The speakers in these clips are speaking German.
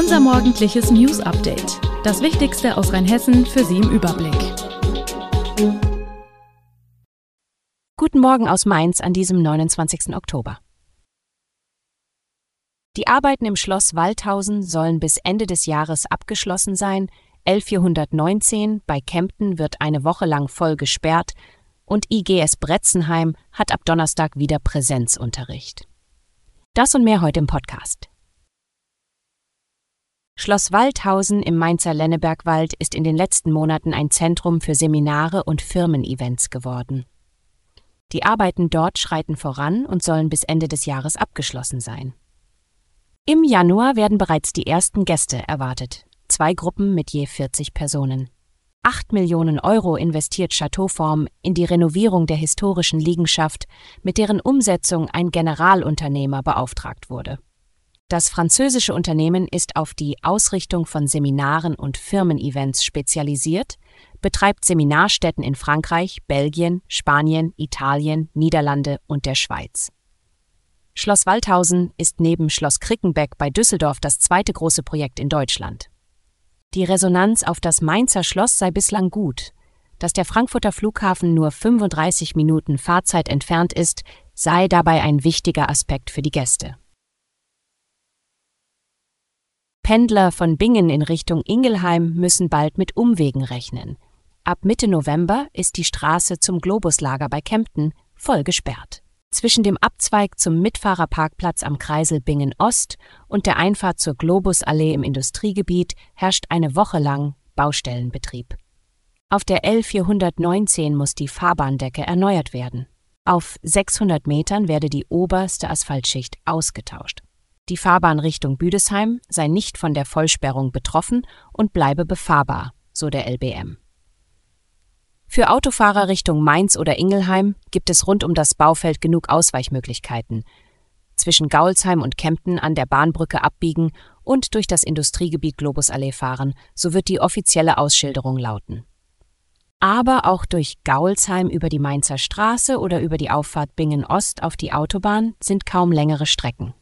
Unser morgendliches News-Update. Das Wichtigste aus Rheinhessen für Sie im Überblick. Guten Morgen aus Mainz an diesem 29. Oktober. Die Arbeiten im Schloss Waldhausen sollen bis Ende des Jahres abgeschlossen sein. L419 bei Kempten wird eine Woche lang voll gesperrt und IGS Bretzenheim hat ab Donnerstag wieder Präsenzunterricht. Das und mehr heute im Podcast. Schloss Waldhausen im Mainzer Lennebergwald ist in den letzten Monaten ein Zentrum für Seminare und Firmen-Events geworden. Die Arbeiten dort schreiten voran und sollen bis Ende des Jahres abgeschlossen sein. Im Januar werden bereits die ersten Gäste erwartet, 2 Gruppen mit je 40 Personen. 8 Millionen Euro investiert Chateauform in die Renovierung der historischen Liegenschaft, mit deren Umsetzung ein Generalunternehmer beauftragt wurde. Das französische Unternehmen ist auf die Ausrichtung von Seminaren und Firmen-Events spezialisiert, betreibt Seminarstätten in Frankreich, Belgien, Spanien, Italien, Niederlande und der Schweiz. Schloss Waldhausen ist neben Schloss Krickenbeck bei Düsseldorf das zweite große Projekt in Deutschland. Die Resonanz auf das Mainzer Schloss sei bislang gut. Dass der Frankfurter Flughafen nur 35 Minuten Fahrzeit entfernt ist, sei dabei ein wichtiger Aspekt für die Gäste. Pendler von Bingen in Richtung Ingelheim müssen bald mit Umwegen rechnen. Ab Mitte November ist die Straße zum Globuslager bei Kempten voll gesperrt. Zwischen dem Abzweig zum Mitfahrerparkplatz am Kreisel Bingen-Ost und der Einfahrt zur Globusallee im Industriegebiet herrscht eine Woche lang Baustellenbetrieb. Auf der L419 muss die Fahrbahndecke erneuert werden. Auf 600 Metern werde die oberste Asphaltschicht ausgetauscht. Die Fahrbahn Richtung Büdesheim sei nicht von der Vollsperrung betroffen und bleibe befahrbar, so der LBM. Für Autofahrer Richtung Mainz oder Ingelheim gibt es rund um das Baufeld genug Ausweichmöglichkeiten. Zwischen Gaulsheim und Kempten an der Bahnbrücke abbiegen und durch das Industriegebiet Globusallee fahren, so wird die offizielle Ausschilderung lauten. Aber auch durch Gaulsheim über die Mainzer Straße oder über die Auffahrt Bingen-Ost auf die Autobahn sind kaum längere Strecken.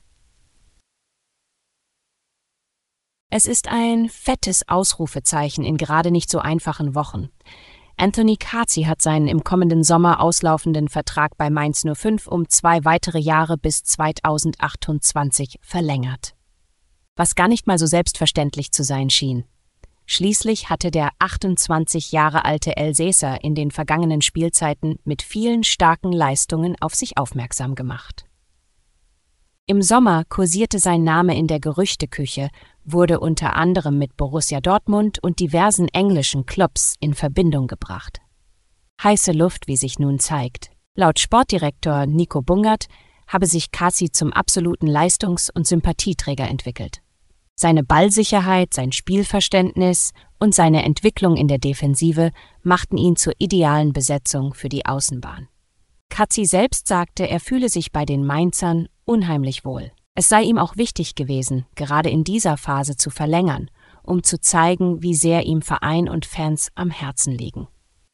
Es ist ein fettes Ausrufezeichen in gerade nicht so einfachen Wochen. Anthony Kazi hat seinen im kommenden Sommer auslaufenden Vertrag bei Mainz 05 um 2 weitere Jahre bis 2028 verlängert. Was gar nicht mal so selbstverständlich zu sein schien. Schließlich hatte der 28 Jahre alte Elsässer in den vergangenen Spielzeiten mit vielen starken Leistungen auf sich aufmerksam gemacht. Im Sommer kursierte sein Name in der Gerüchteküche, wurde unter anderem mit Borussia Dortmund und diversen englischen Clubs in Verbindung gebracht. Heiße Luft, wie sich nun zeigt. Laut Sportdirektor Nico Bungert habe sich Kazi zum absoluten Leistungs- und Sympathieträger entwickelt. Seine Ballsicherheit, sein Spielverständnis und seine Entwicklung in der Defensive machten ihn zur idealen Besetzung für die Außenbahn. Kazi selbst sagte, er fühle sich bei den Mainzern unheimlich wohl. Es sei ihm auch wichtig gewesen, gerade in dieser Phase zu verlängern, um zu zeigen, wie sehr ihm Verein und Fans am Herzen liegen.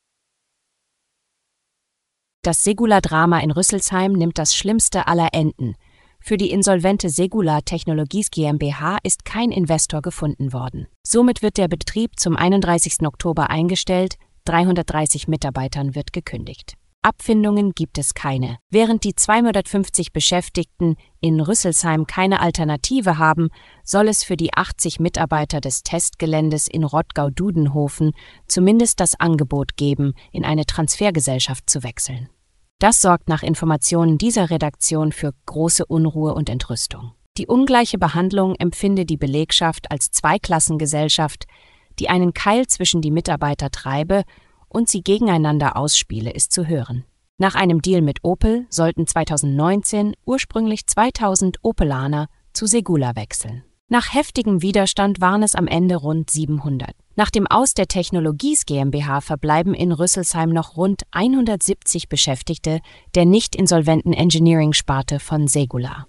Das Segula-Drama in Rüsselsheim nimmt das schlimmste aller Enden. Für die insolvente Segula Technologies GmbH ist kein Investor gefunden worden. Somit wird der Betrieb zum 31. Oktober eingestellt, 330 Mitarbeitern wird gekündigt. Abfindungen gibt es keine. Während die 250 Beschäftigten in Rüsselsheim keine Alternative haben, soll es für die 80 Mitarbeiter des Testgeländes in Rottgau-Dudenhofen zumindest das Angebot geben, in eine Transfergesellschaft zu wechseln. Das sorgt nach Informationen dieser Redaktion für große Unruhe und Entrüstung. Die ungleiche Behandlung empfinde die Belegschaft als Zweiklassengesellschaft, die einen Keil zwischen die Mitarbeiter treibe und sie gegeneinander ausspiele, ist zu hören. Nach einem Deal mit Opel sollten 2019 ursprünglich 2000 Opelaner zu Segula wechseln. Nach heftigem Widerstand waren es am Ende rund 700. Nach dem Aus der Technologies GmbH verbleiben in Rüsselsheim noch rund 170 Beschäftigte der nicht insolventen Engineering-Sparte von Segula.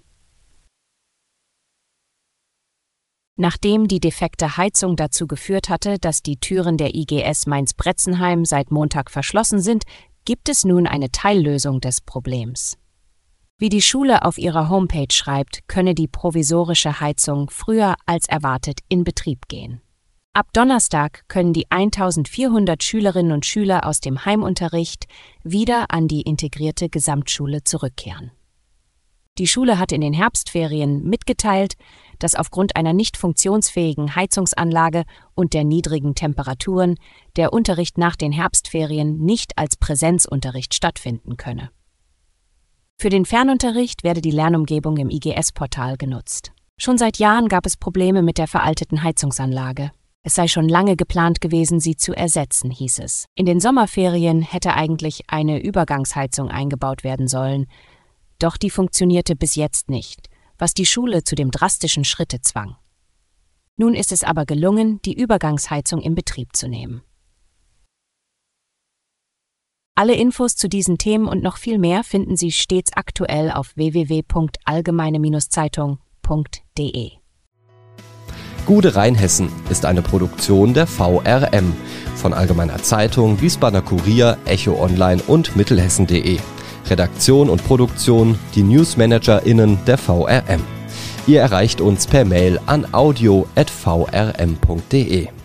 Nachdem die defekte Heizung dazu geführt hatte, dass die Türen der IGS Mainz-Bretzenheim seit Montag verschlossen sind, gibt es nun eine Teillösung des Problems. Wie die Schule auf ihrer Homepage schreibt, könne die provisorische Heizung früher als erwartet in Betrieb gehen. Ab Donnerstag können die 1400 Schülerinnen und Schüler aus dem Heimunterricht wieder an die integrierte Gesamtschule zurückkehren. Die Schule hat in den Herbstferien mitgeteilt, dass aufgrund einer nicht funktionsfähigen Heizungsanlage und der niedrigen Temperaturen der Unterricht nach den Herbstferien nicht als Präsenzunterricht stattfinden könne. Für den Fernunterricht werde die Lernumgebung im IGS-Portal genutzt. Schon seit Jahren gab es Probleme mit der veralteten Heizungsanlage. Es sei schon lange geplant gewesen, sie zu ersetzen, hieß es. In den Sommerferien hätte eigentlich eine Übergangsheizung eingebaut werden sollen, doch die funktionierte bis jetzt nicht, was die Schule zu dem drastischen Schritte zwang. Nun ist es aber gelungen, die Übergangsheizung in Betrieb zu nehmen. Alle Infos zu diesen Themen und noch viel mehr finden Sie stets aktuell auf www.allgemeine-zeitung.de. Gude Rheinhessen ist eine Produktion der VRM von Allgemeiner Zeitung, Wiesbadener Kurier, Echo Online und Mittelhessen.de. Redaktion und Produktion die NewsmanagerInnen der VRM. Ihr erreicht uns per Mail an audio@vrm.de.